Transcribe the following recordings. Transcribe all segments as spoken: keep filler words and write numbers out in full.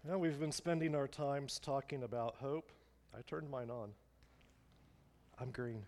Well, we've been spending our times talking about hope. I turned mine on. I'm green.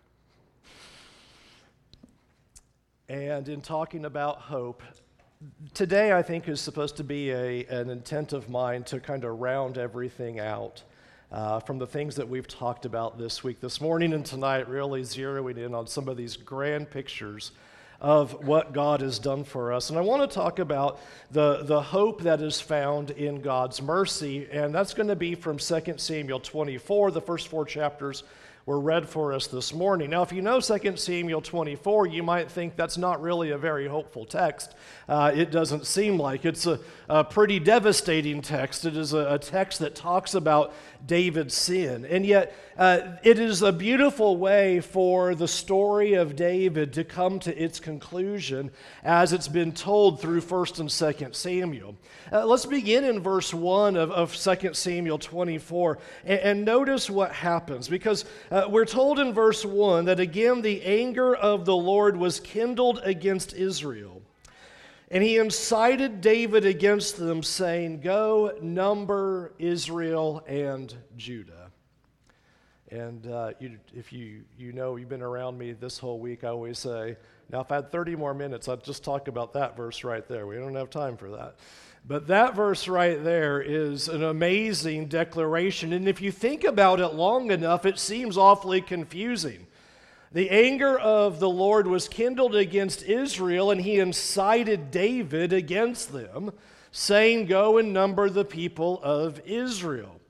And in talking about hope, today I think is supposed to be a, an intent of mine to kind of round everything out uh, from the things that we've talked about this week. This morning and tonight, really zeroing in on some of these grand pictures of what God has done for us. And I want to talk about the, the hope that is found in God's mercy, and that's going to be from Second Samuel twenty-four. The first four chapters were read for us this morning. Now, if you know Second Samuel twenty-four, you might think that's not really a very hopeful text. Uh, it doesn't seem like. It's a, a pretty devastating text. It is a, a text that talks about David's sin. And yet, uh, it is a beautiful way for the story of David to come to its conclusion as it's been told through First and Second Samuel. Uh, let's begin in verse one of, of Second Samuel twenty-four and, and notice what happens, because uh, we're told in verse one that again the anger of the Lord was kindled against Israel. And he incited David against them, saying, "Go, number Israel and Judah." And uh, you, if you you know, you've been around me this whole week, I always say, now if I had thirty more minutes, I'd just talk about that verse right there. We don't have time for that. But that verse right there is an amazing declaration. And if you think about it long enough, it seems awfully confusing. The anger of the Lord was kindled against Israel, and he incited David against them, saying, "Go and number the people of Israel."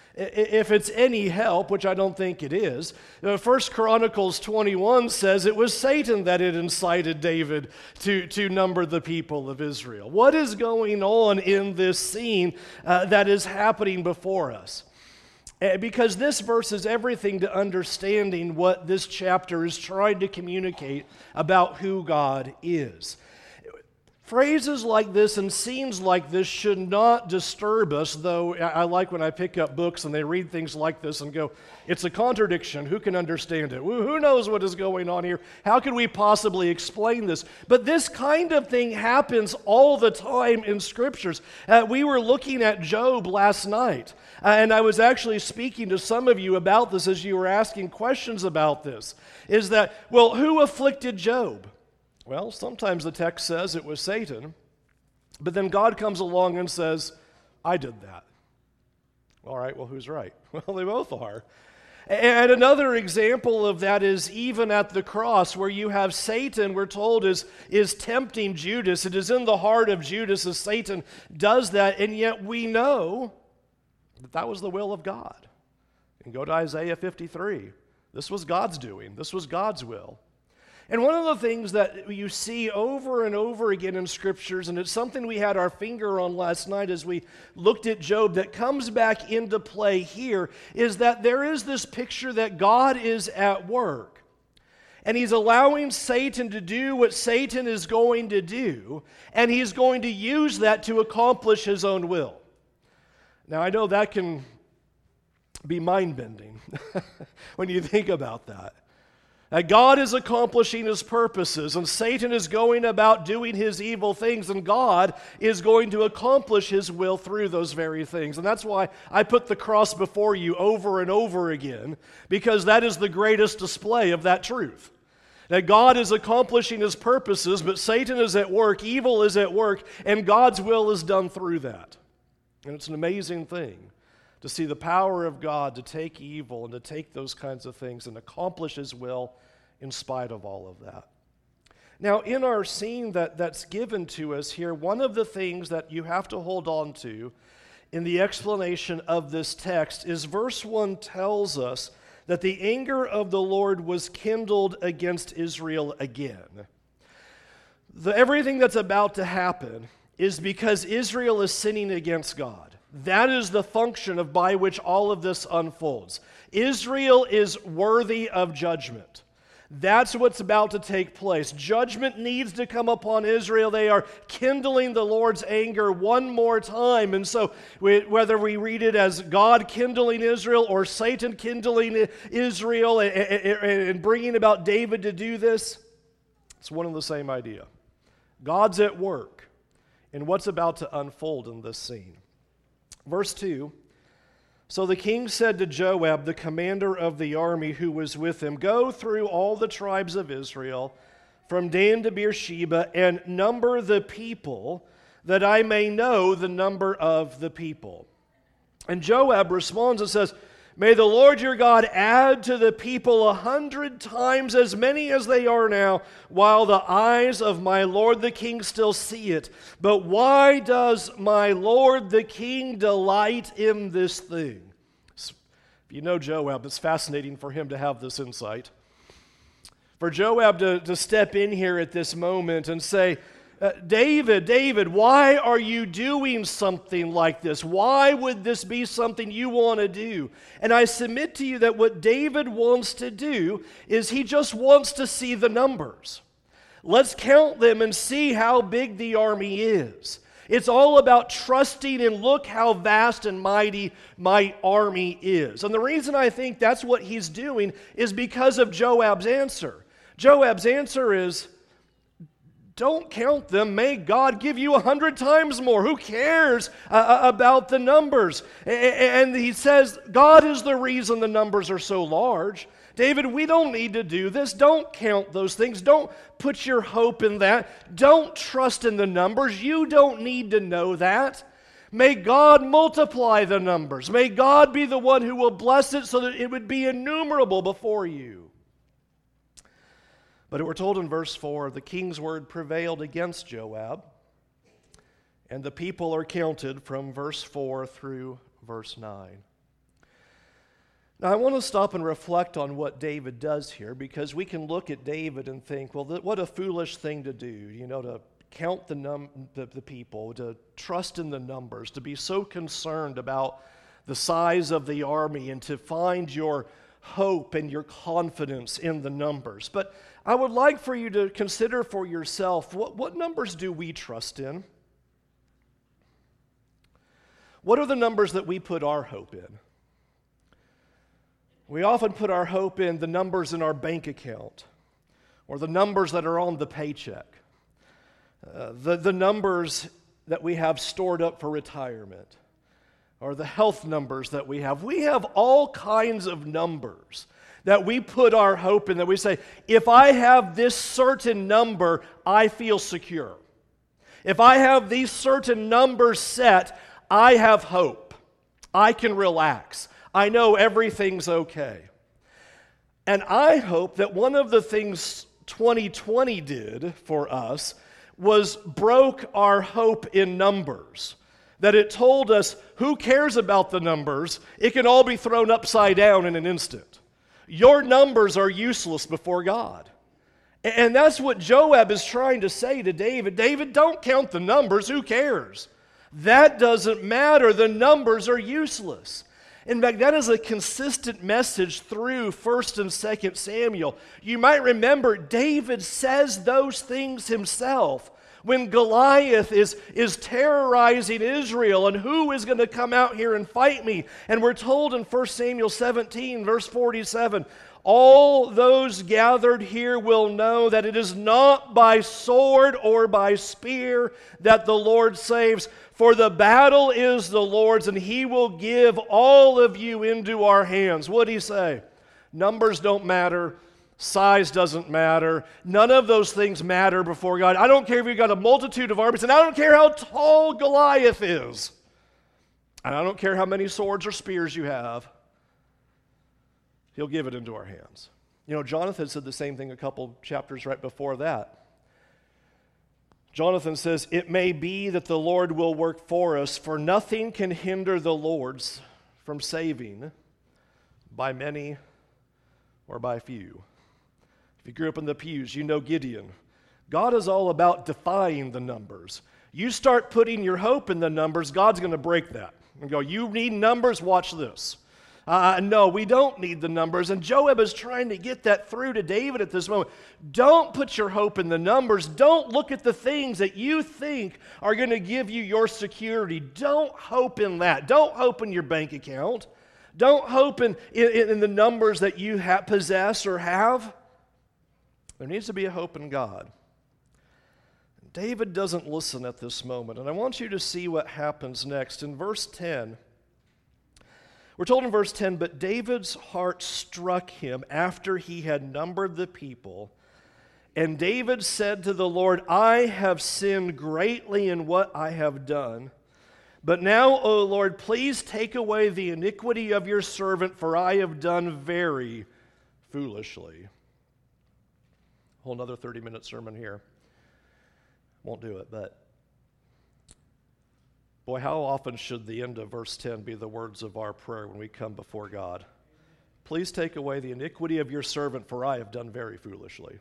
If it's any help, which I don't think it is, First Chronicles twenty-one says it was Satan that had incited David to, to number the people of Israel. What is going on in this scene uh, that is happening before us? Because this verse is everything to understanding what this chapter is trying to communicate about who God is. Phrases like this and scenes like this should not disturb us, though I like when I pick up books and they read things like this and go, it's a contradiction. Who can understand it? Who knows what is going on here? How can we possibly explain this? But this kind of thing happens all the time in Scriptures. Uh, we were looking at Job last night, uh, and I was actually speaking to some of you about this as you were asking questions about this. Is that, well, who afflicted Job? Well, sometimes the text says it was Satan, but then God comes along and says, I did that. All right, well, who's right? Well, they both are. And another example of that is even at the cross, where you have Satan, we're told, is, is tempting Judas. It is in the heart of Judas as Satan does that, and yet we know that that was the will of God. And go to Isaiah fifty-three. This was God's doing. This was God's will. And one of the things that you see over and over again in Scriptures, and it's something we had our finger on last night as we looked at Job that comes back into play here, is that there is this picture that God is at work. And he's allowing Satan to do what Satan is going to do, and he's going to use that to accomplish his own will. Now, I know that can be mind-bending when you think about that. That God is accomplishing his purposes, and Satan is going about doing his evil things, and God is going to accomplish his will through those very things. And that's why I put the cross before you over and over again, because that is the greatest display of that truth. That God is accomplishing his purposes, but Satan is at work, evil is at work, and God's will is done through that. And it's an amazing thing to see the power of God to take evil and to take those kinds of things and accomplish his will in spite of all of that. Now, in our scene that, that's given to us here, one of the things that you have to hold on to in the explanation of this text is verse one tells us that the anger of the Lord was kindled against Israel again. The, everything that's about to happen is because Israel is sinning against God. That is the function of by which all of this unfolds. Israel is worthy of judgment. That's what's about to take place. Judgment needs to come upon Israel. They are kindling the Lord's anger one more time. And so we, whether we read it as God kindling Israel or Satan kindling Israel and, and, and bringing about David to do this, it's one and the same idea. God's at work in what's about to unfold in this scene. Verse two, so the king said to Joab, the commander of the army who was with him, go through all the tribes of Israel, from Dan to Beersheba, and number the people, that I may know the number of the people. And Joab responds and says, may the Lord your God add to the people a hundred times as many as they are now, while the eyes of my Lord the king still see it. But why does my Lord the king delight in this thing? If you know Joab, it's fascinating for him to have this insight. For Joab to, to step in here at this moment and say, Uh, David, David, why are you doing something like this? Why would this be something you want to do? And I submit to you that what David wants to do is he just wants to see the numbers. Let's count them and see how big the army is. It's all about trusting and look how vast and mighty my army is. And the reason I think that's what he's doing is because of Joab's answer. Joab's answer is, don't count them. May God give you a hundred times more. Who cares uh, about the numbers? And he says, God is the reason the numbers are so large. David, we don't need to do this. Don't count those things. Don't put your hope in that. Don't trust in the numbers. You don't need to know that. May God multiply the numbers. May God be the one who will bless it so that it would be innumerable before you. But we're told in verse four, the king's word prevailed against Joab, and the people are counted from verse four through verse nine. Now, I want to stop and reflect on what David does here, because we can look at David and think, well, what a foolish thing to do, you know, to count the, num- the, the people, to trust in the numbers, to be so concerned about the size of the army, and to find your hope and your confidence in the numbers. But I would like for you to consider for yourself, what, what numbers do we trust in? What are the numbers that we put our hope in? We often put our hope in the numbers in our bank account, or the numbers that are on the paycheck, uh, the, the numbers that we have stored up for retirement, or the health numbers that we have. We have all kinds of numbers that we put our hope in, that we say, if I have this certain number, I feel secure. If I have these certain numbers set, I have hope. I can relax. I know everything's okay. And I hope that one of the things twenty twenty did for us was broke our hope in numbers. That it told us, who cares about the numbers? It can all be thrown upside down in an instant. Your numbers are useless before God. And that's what Joab is trying to say to David. David, don't count the numbers. Who cares? That doesn't matter. The numbers are useless. In fact, that is a consistent message through First and Second Samuel. You might remember David says those things himself when Goliath is, is terrorizing Israel, and who is going to come out here and fight me? And we're told in First Samuel seventeen, verse forty-seven, all those gathered here will know that it is not by sword or by spear that the Lord saves, for the battle is the Lord's, and he will give all of you into our hands. What did he say? Numbers don't matter. Size doesn't matter. None of those things matter before God. I don't care if you've got a multitude of armies, and I don't care how tall Goliath is. And I don't care how many swords or spears you have. He'll give it into our hands. You know, Jonathan said the same thing a couple chapters right before that. Jonathan says, it may be that the Lord will work for us, for nothing can hinder the Lord's from saving by many or by few. If you grew up in the pews, you know Gideon. God is all about defying the numbers. You start putting your hope in the numbers, God's going to break that and go, you need numbers, watch this. Uh, no, we don't need the numbers. And Joab is trying to get that through to David at this moment. Don't put your hope in the numbers. Don't look at the things that you think are going to give you your security. Don't hope in that. Don't hope in your bank account. Don't hope in, in, in the numbers that you ha- possess or have. There needs to be a hope in God. David doesn't listen at this moment, and I want you to see what happens next. In verse ten, we're told in verse ten, but David's heart struck him after he had numbered the people, and David said to the Lord, I have sinned greatly in what I have done. But now, O Lord, please take away the iniquity of your servant, for I have done very foolishly. A whole another thirty-minute sermon here. Won't do it, but boy, how often should the end of verse ten be the words of our prayer when we come before God? Please take away the iniquity of your servant, for I have done very foolishly.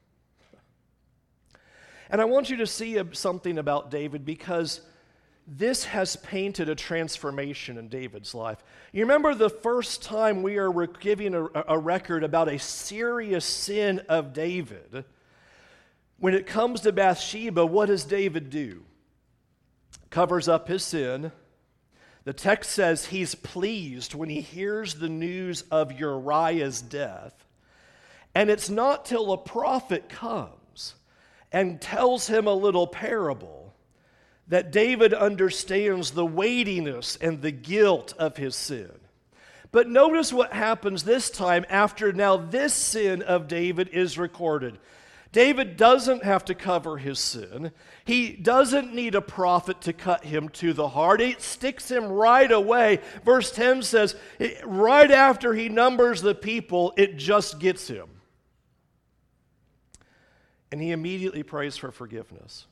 And I want you to see something about David, because this has painted a transformation in David's life. You remember the first time we are giving a, a record about a serious sin of David. When it comes to Bathsheba, what does David do? Covers up his sin. The text says he's pleased when he hears the news of Uriah's death. And it's not till a prophet comes and tells him a little parable that David understands the weightiness and the guilt of his sin. But notice what happens this time after now this sin of David is recorded. David doesn't have to cover his sin. He doesn't need a prophet to cut him to the heart. It sticks him right away. Verse ten says, right after he numbers the people, it just gets him. And he immediately prays for forgiveness.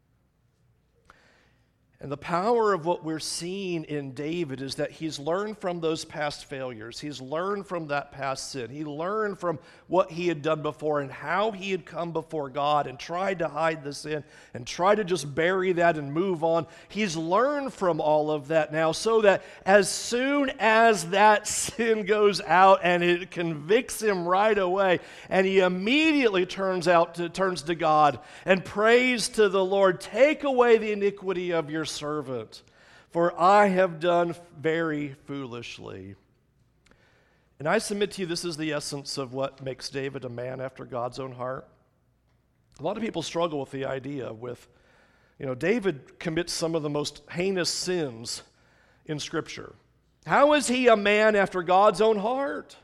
And the power of what we're seeing in David is that he's learned from those past failures. He's learned from that past sin. He learned from what he had done before and how he had come before God and tried to hide the sin and try to just bury that and move on. He's learned from all of that now, so that as soon as that sin goes out and it convicts him right away, and he immediately turns out to, turns to God and prays to the Lord, take away the iniquity of your servant, for I have done very foolishly. And I submit to you, this is the essence of what makes David a man after God's own heart. A lot of people struggle with the idea with, you know, David commits some of the most heinous sins in Scripture. How is he a man after God's own heart?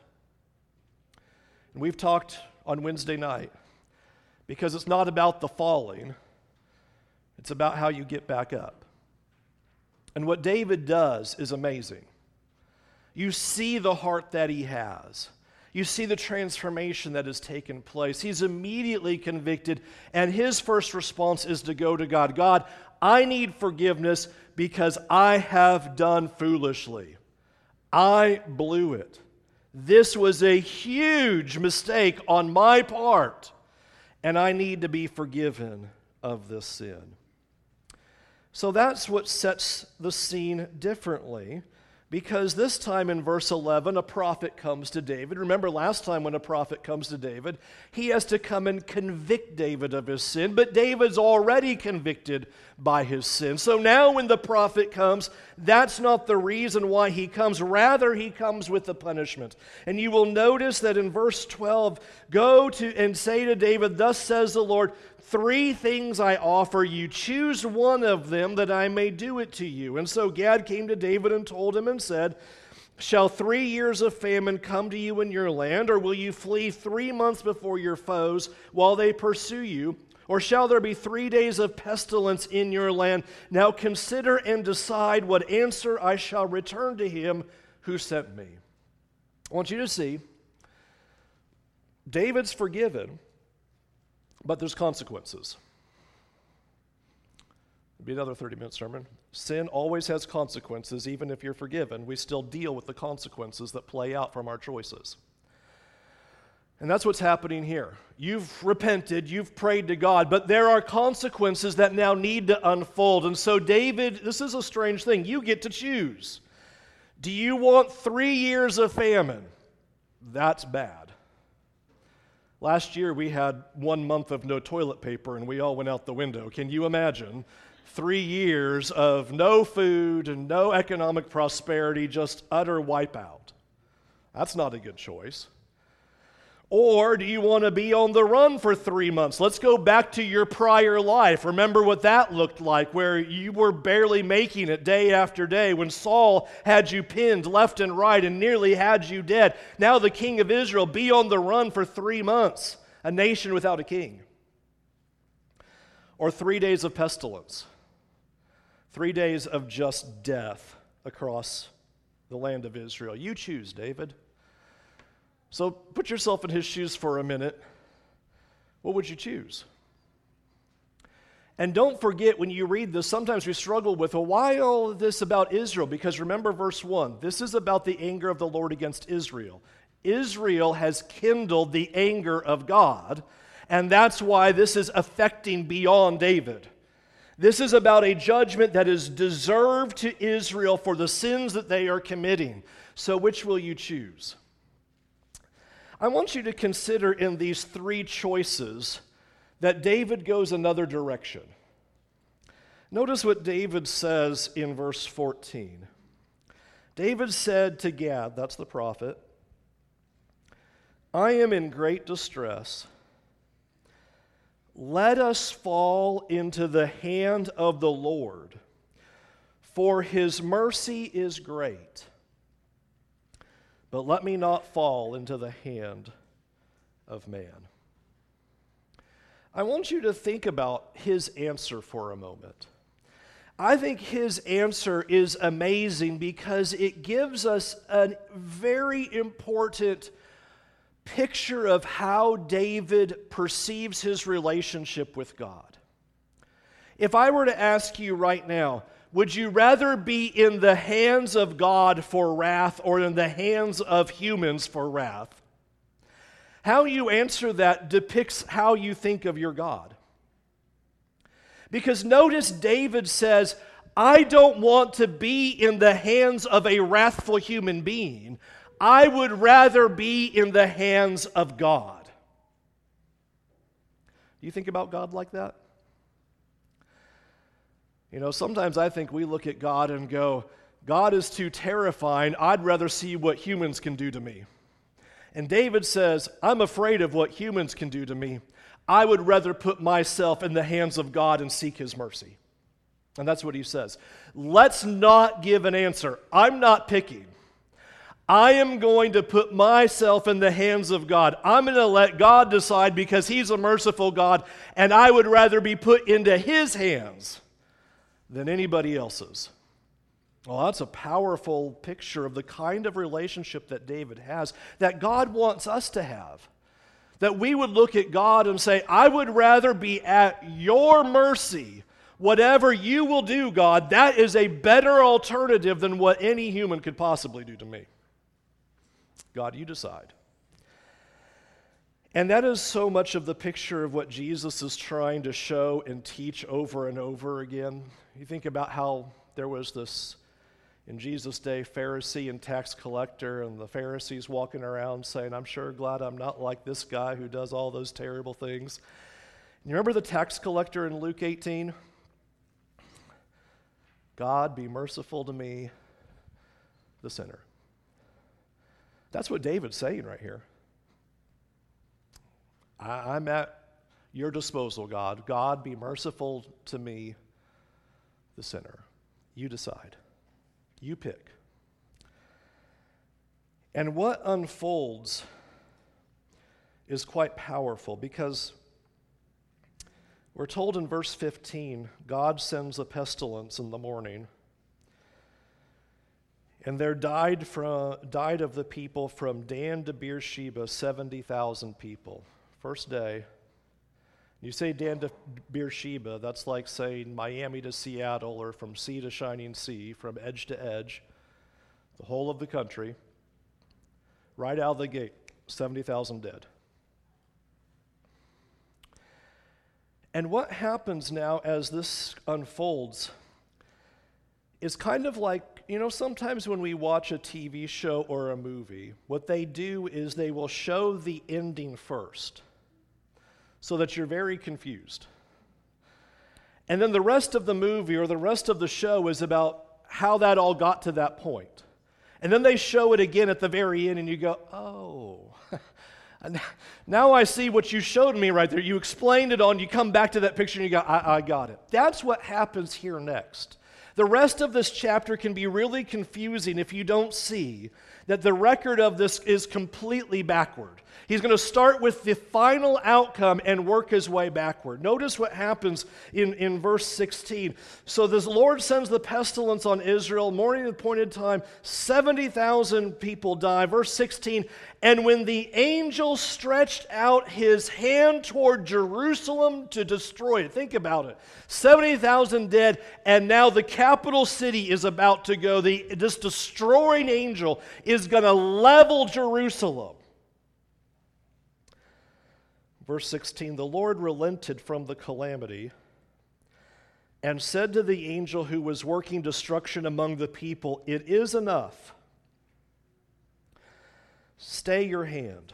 And we've talked on Wednesday night, because it's not about the falling, it's about how you get back up. And what David does is amazing. You see the heart that he has. You see the transformation that has taken place. He's immediately convicted, and his first response is to go to God. God, I need forgiveness because I have done foolishly. I blew it. This was a huge mistake on my part, and I need to be forgiven of this sin. So that's what sets the scene differently, because this time in verse eleven, a prophet comes to David. Remember last time when a prophet comes to David, he has to come and convict David of his sin, but David's already convicted by his sin. So now when the prophet comes, that's not the reason why he comes. Rather, he comes with the punishment. And you will notice that in verse twelve, go to and say to David, thus says the Lord, three things I offer you. Choose one of them that I may do it to you. And so Gad came to David and told him and said, shall three years of famine come to you in your land, or will you flee three months before your foes while they pursue you? Or shall there be three days of pestilence in your land? Now consider and decide what answer I shall return to him who sent me. I want you to see, David's forgiven, but there's consequences. It'll be another thirty-minute sermon. Sin always has consequences. Even if you're forgiven, we still deal with the consequences that play out from our choices. And that's what's happening here. You've repented, you've prayed to God, but there are consequences that now need to unfold. And so David, this is a strange thing. You get to choose. Do you want three years of famine? That's bad. Last year we had one month of no toilet paper and we all went out the window. Can you imagine three years of no food and no economic prosperity, just utter wipeout? That's not a good choice. Or do you want to be on the run for three months? Let's go back to your prior life. Remember what that looked like, where you were barely making it day after day, when Saul had you pinned left and right and nearly had you dead. Now the king of Israel, be on the run for three months, a nation without a king. Or three days of pestilence, three days of just death across the land of Israel. You choose, David. So put yourself in his shoes for a minute. What would you choose? And don't forget, when you read this, sometimes we struggle with, well, why all of this about Israel? Because remember verse one, this is about the anger of the Lord against Israel. Israel has kindled the anger of God, and that's why this is affecting beyond David. This is about a judgment that is deserved to Israel for the sins that they are committing. So which will you choose? I want you to consider in these three choices that David goes another direction. Notice what David says in verse fourteen. David said to Gad, that's the prophet, I am in great distress. Let us fall into the hand of the Lord, for his mercy is great. But let me not fall into the hand of man. I want you to think about his answer for a moment. I think his answer is amazing because it gives us a very important picture of how David perceives his relationship with God. If I were to ask you right now, would you rather be in the hands of God for wrath or in the hands of humans for wrath? How you answer that depicts how you think of your God. Because notice David says, I don't want to be in the hands of a wrathful human being. I would rather be in the hands of God. Do you think about God like that? You know, sometimes I think we look at God and go, God is too terrifying. I'd rather see what humans can do to me. And David says, I'm afraid of what humans can do to me. I would rather put myself in the hands of God and seek his mercy. And that's what he says. Let's not give an answer. I'm not picking. I am going to put myself in the hands of God. I'm going to let God decide because he's a merciful God, and I would rather be put into his hands than anybody else's. Well, that's a powerful picture of the kind of relationship that David has, that God wants us to have. That we would look at God and say, I would rather be at your mercy. Whatever you will do, God, that is a better alternative than what any human could possibly do to me. God, you decide. And that is so much of the picture of what Jesus is trying to show and teach over and over again. You think about how there was this, in Jesus' day, Pharisee and tax collector, and the Pharisees walking around saying, I'm sure glad I'm not like this guy who does all those terrible things. You remember the tax collector in Luke eighteen? God, be merciful to me, the sinner. That's what David's saying right here. I, I'm at your disposal, God. God, be merciful to me, the sinner. You decide. You pick. And what unfolds is quite powerful because we're told in verse fifteen, God sends a pestilence in the morning. And there died from died of the people from Dan to Beersheba seventy thousand people. First day. You say Dan to Beersheba, that's like saying Miami to Seattle or from sea to shining sea, from edge to edge, the whole of the country. Right out of the gate, seventy thousand dead. And what happens now as this unfolds is kind of like, you know, sometimes when we watch a T V show or a movie, what they do is they will show the ending first so that you're very confused. And then the rest of the movie or the rest of the show is about how that all got to that point. And then they show it again at the very end and you go, oh, Now I see what you showed me right there. You explained it on, you come back to that picture and you go, I, I got it. That's what happens here next. The rest of this chapter can be really confusing if you don't see that the record of this is completely backward. He's going to start with the final outcome and work his way backward. Notice what happens in, in verse sixteen. So the Lord sends the pestilence on Israel, morning at appointed time, seventy thousand people die. Verse sixteen, and when the angel stretched out his hand toward Jerusalem to destroy it, think about it, seventy thousand dead, and now the capital city is about to go. The, this destroying angel is going to level Jerusalem. Verse sixteen, the Lord relented from the calamity and said to the angel who was working destruction among the people, it is enough. Stay your hand.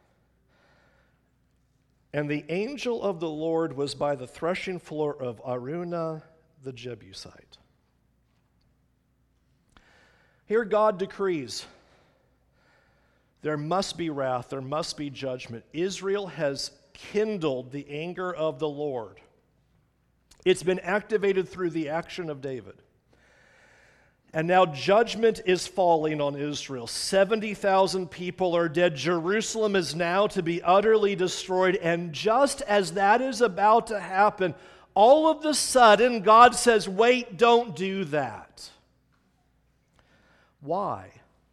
And the angel of the Lord was by the threshing floor of Araunah the Jebusite. Here God decrees, there must be wrath, there must be judgment. Israel has kindled the anger of the Lord. It's been activated through the action of David. And now judgment is falling on Israel. seventy thousand people are dead. Jerusalem is now to be utterly destroyed. And just as that is about to happen, all of a sudden God says, wait, don't do that. Why?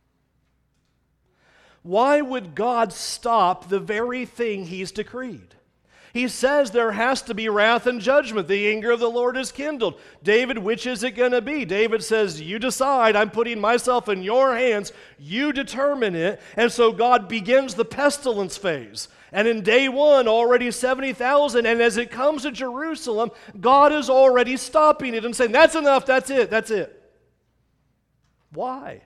Why would God stop the very thing he's decreed? He says there has to be wrath and judgment. The anger of the Lord is kindled. David, which is it going to be? David says, you decide. I'm putting myself in your hands. You determine it. And so God begins the pestilence phase. And in day one, already seventy thousand. And as it comes to Jerusalem, God is already stopping it and saying, that's enough. That's it. That's it. Why?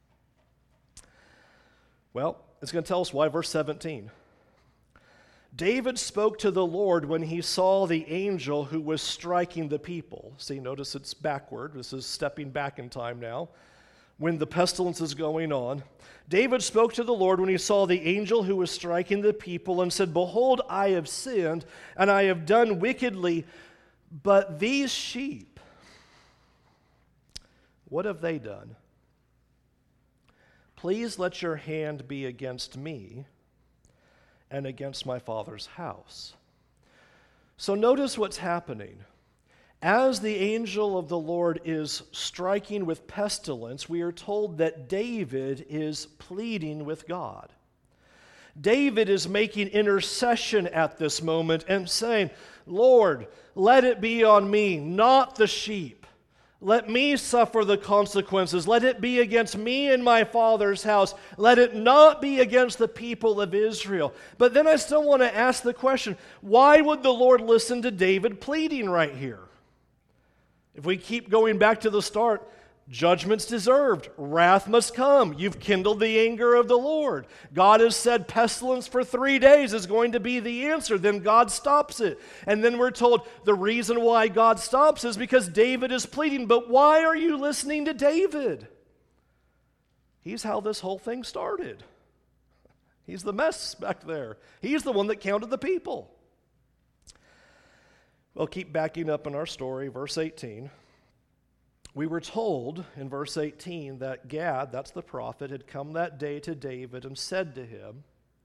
Well, it's going to tell us why. Verse seventeen. David spoke to the Lord when he saw the angel who was striking the people. See, notice it's backward. This is stepping back in time now. When the pestilence is going on, David spoke to the Lord when he saw the angel who was striking the people and said, behold, I have sinned and I have done wickedly, but these sheep, what have they done? Please let your hand be against me and against my father's house. So notice what's happening. As the angel of the Lord is striking with pestilence, we are told that David is pleading with God. David is making intercession at this moment and saying, Lord, let it be on me, not the sheep. Let me suffer the consequences. Let it be against me and my father's house. Let it not be against the people of Israel. But then I still want to ask the question, why would the Lord listen to David pleading right here? If we keep going back to the start, judgment's deserved. Wrath must come. You've kindled the anger of the Lord. God has said pestilence for three days is going to be the answer. Then God stops it. And then we're told the reason why God stops is because David is pleading. But why are you listening to David? He's how this whole thing started. He's the mess back there. He's the one that counted the people. Well, keep backing up in our story, verse eighteen. We were told in verse eighteen that Gad, that's the prophet, had come that day to David and said to him,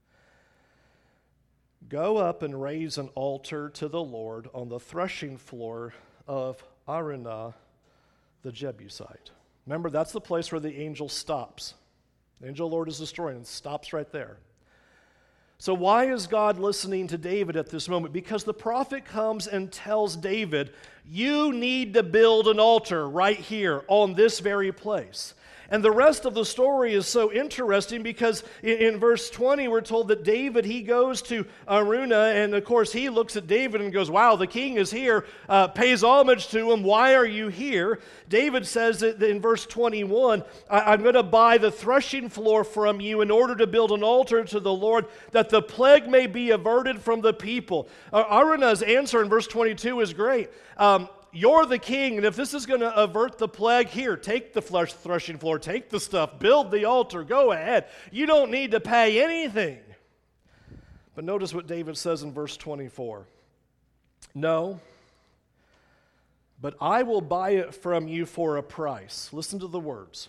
go up and raise an altar to the Lord on the threshing floor of Araunah the Jebusite. Remember, that's the place where the angel stops. The angel of the Lord is destroying and stops right there. So why is God listening to David at this moment? Because the prophet comes and tells David, you need to build an altar right here on this very place. And the rest of the story is so interesting because in, in verse twenty we're told that David, he goes to Araunah, and of course he looks at David and goes, wow, the king is here, uh, pays homage to him, why are you here? David says that in verse twenty-one, I'm going to buy the threshing floor from you in order to build an altar to the Lord that the plague may be averted from the people. Uh, Araunah's answer in verse twenty-two is great. Um, You're the king, and if this is going to avert the plague, here, take the flesh threshing floor, take the stuff, build the altar, go ahead. You don't need to pay anything. But notice what David says in verse twenty-four. No, but I will buy it from you for a price. Listen to the words.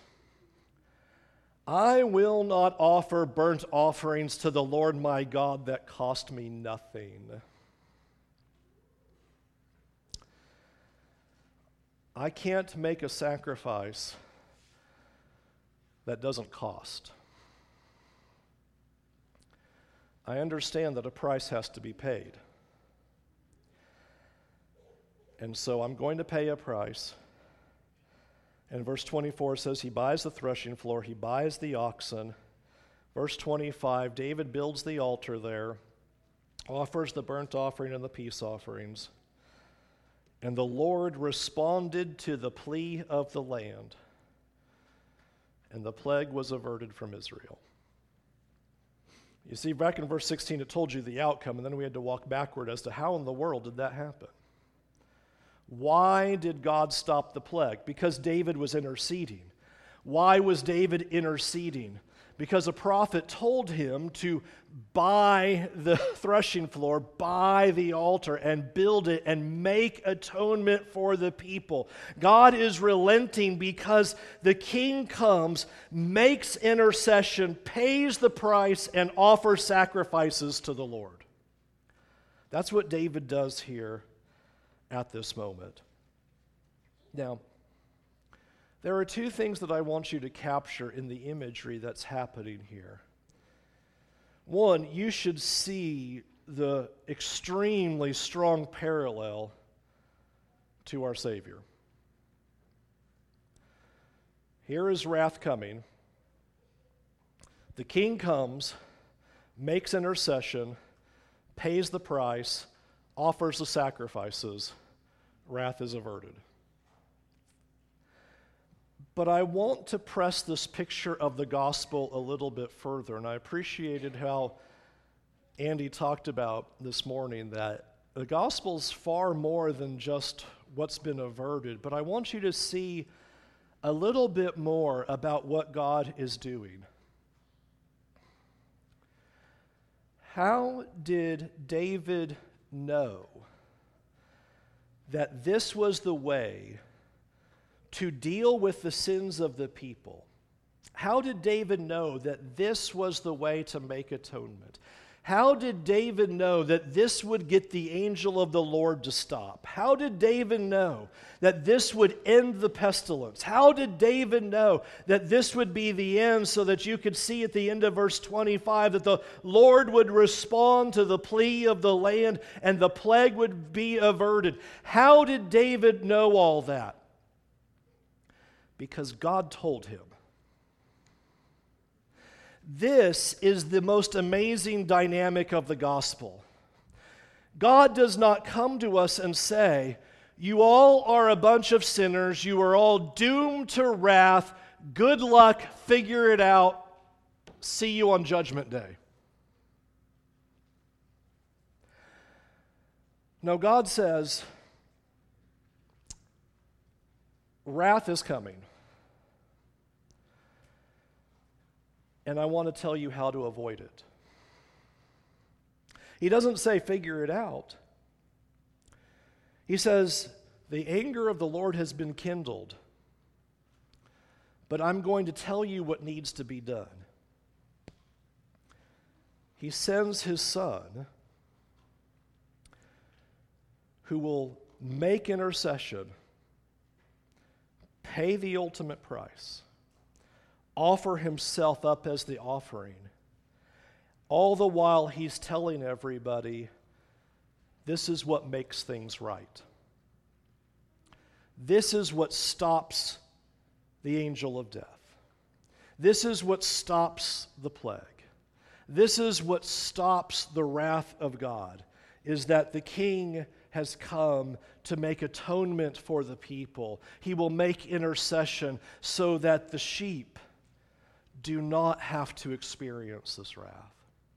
I will not offer burnt offerings to the Lord my God that cost me nothing. I can't make a sacrifice that doesn't cost. I understand that a price has to be paid. And so I'm going to pay a price. And verse twenty-four says he buys the threshing floor, he buys the oxen. Verse twenty-five, David builds the altar there, offers the burnt offering and the peace offerings. And the Lord responded to the plea of the land, and the plague was averted from Israel. You see, back in verse sixteen, it told you the outcome, and then we had to walk backward as to how in the world did that happen? Why did God stop the plague? Because David was interceding. Why was David interceding? Because a prophet told him to buy the threshing floor, buy the altar, and build it and make atonement for the people. God is relenting because the king comes, makes intercession, pays the price, and offers sacrifices to the Lord. That's what David does here at this moment. Now, there are two things that I want you to capture in the imagery that's happening here. One, you should see the extremely strong parallel to our Savior. Here is wrath coming. The king comes, makes intercession, pays the price, offers the sacrifices. Wrath is averted. But I want to press this picture of the gospel a little bit further, and I appreciated how Andy talked about this morning that the gospel is far more than just what's been averted, but I want you to see a little bit more about what God is doing. How did David know that this was the way to deal with the sins of the people? How did David know that this was the way to make atonement? How did David know that this would get the angel of the Lord to stop? How did David know that this would end the pestilence? How did David know that this would be the end, so that you could see at the end of verse twenty-five that the Lord would respond to the plea of the land and the plague would be averted? How did David know all that? Because God told him. This is the most amazing dynamic of the gospel. God does not come to us and say, you all are a bunch of sinners, you are all doomed to wrath, good luck, figure it out, see you on Judgment Day. No, God says, wrath is coming. And I want to tell you how to avoid it. He doesn't say figure it out. He says, the anger of the Lord has been kindled, but I'm going to tell you what needs to be done. He sends his son, who will make intercession, pay the ultimate price, offer himself up as the offering. All the while he's telling everybody, this is what makes things right. This is what stops the angel of death. This is what stops the plague. This is what stops the wrath of God, is that the king has come to make atonement for the people. He will make intercession so that the sheep do not have to experience this wrath.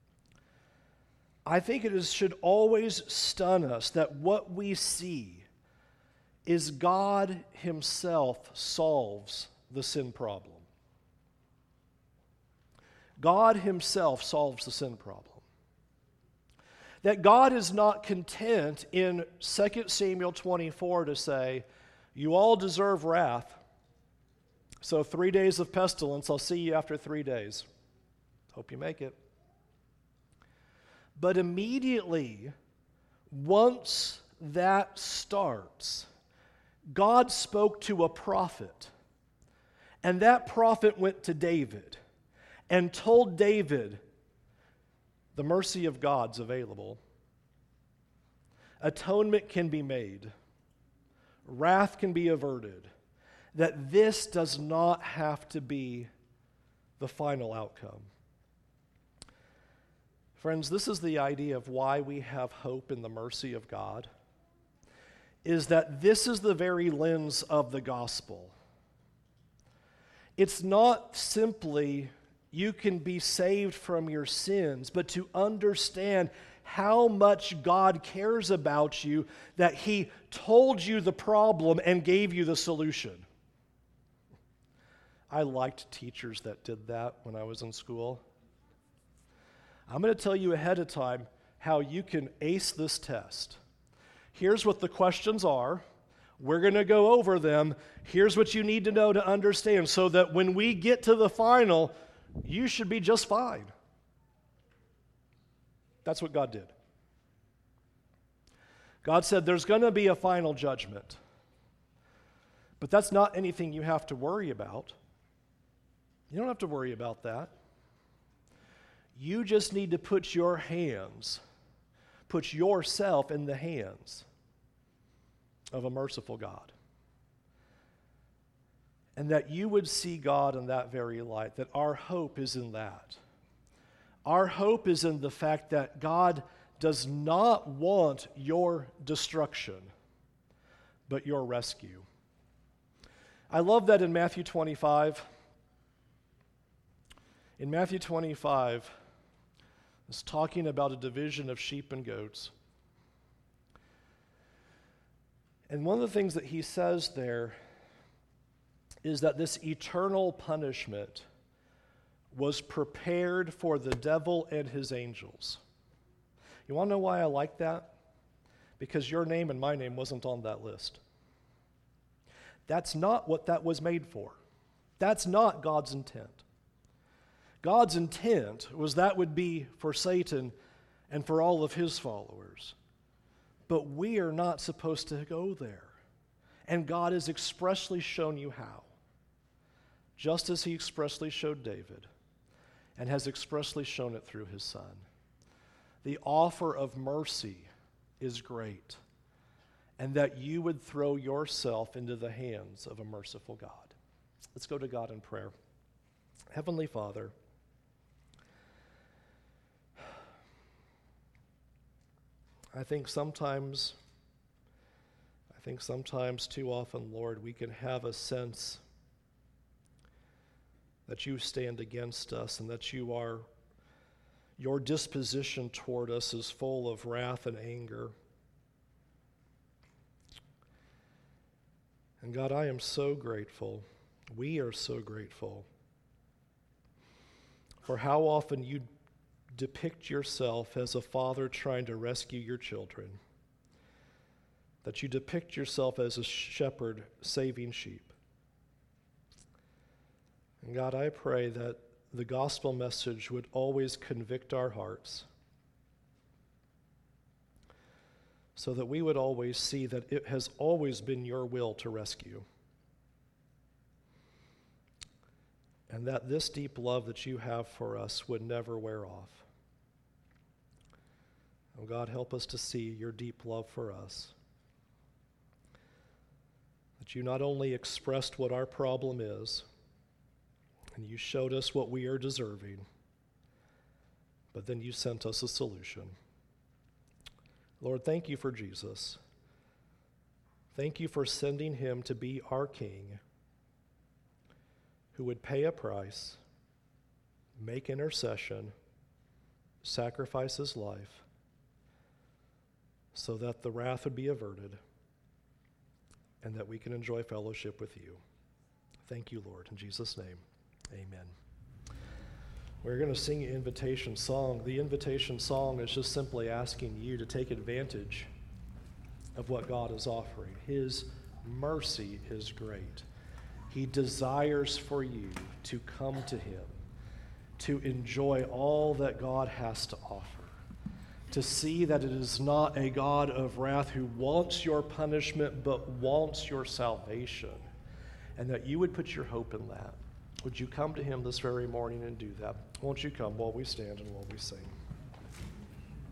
I think it is, should always stun us that what we see is God himself solves the sin problem. God himself solves the sin problem. That God is not content in Second Samuel twenty-four to say, you all deserve wrath, so three days of pestilence, I'll see you after three days. Hope you make it. But immediately, once that starts, God spoke to a prophet, and that prophet went to David and told David, the mercy of God's available. Atonement can be made. Wrath can be averted. That this does not have to be the final outcome. Friends, this is the idea of why we have hope in the mercy of God, is that this is the very lens of the gospel. It's not simply you can be saved from your sins, but to understand how much God cares about you, that He told you the problem and gave you the solution. I liked teachers that did that when I was in school. I'm going to tell you ahead of time how you can ace this test. Here's what the questions are. We're going to go over them. Here's what you need to know to understand so that when we get to the final, you should be just fine. That's what God did. God said there's going to be a final judgment. But that's not anything you have to worry about. You don't have to worry about that. You just need to put your hands, put yourself in the hands of a merciful God. And that you would see God in that very light, that our hope is in that. Our hope is in the fact that God does not want your destruction, but your rescue. I love that in Matthew twenty-five. In Matthew twenty-five, it's talking about a division of sheep and goats. And one of the things that he says there is that this eternal punishment was prepared for the devil and his angels. You want to know why I like that? Because your name and my name wasn't on that list. That's not what that was made for. That's not God's intent. God's intent was that would be for Satan and for all of his followers. But we are not supposed to go there. And God has expressly shown you how. Just as he expressly showed David and has expressly shown it through his son. The offer of mercy is great, and that you would throw yourself into the hands of a merciful God. Let's go to God in prayer. Heavenly Father, I think sometimes, I think sometimes too often, Lord, we can have a sense that you stand against us and that you are, your disposition toward us is full of wrath and anger. And God, I am so grateful. We are so grateful for how often you depict yourself as a father trying to rescue your children. That you depict yourself as a shepherd saving sheep. And God, I pray that the gospel message would always convict our hearts so that we would always see that it has always been your will to rescue. And that this deep love that you have for us would never wear off. Oh God, help us to see your deep love for us. That you not only expressed what our problem is, and you showed us what we are deserving, but then you sent us a solution. Lord, thank you for Jesus. Thank you for sending him to be our King, who would pay a price, make intercession, sacrifice his life, so that the wrath would be averted and that we can enjoy fellowship with you. Thank you, Lord. In Jesus' name, amen. We're going to sing an invitation song. The invitation song is just simply asking you to take advantage of what God is offering. His mercy is great. He desires for you to come to him, to enjoy all that God has to offer, to see that it is not a God of wrath who wants your punishment but wants your salvation, and that you would put your hope in that. Would you come to him this very morning and do that? Won't you come while we stand and while we sing?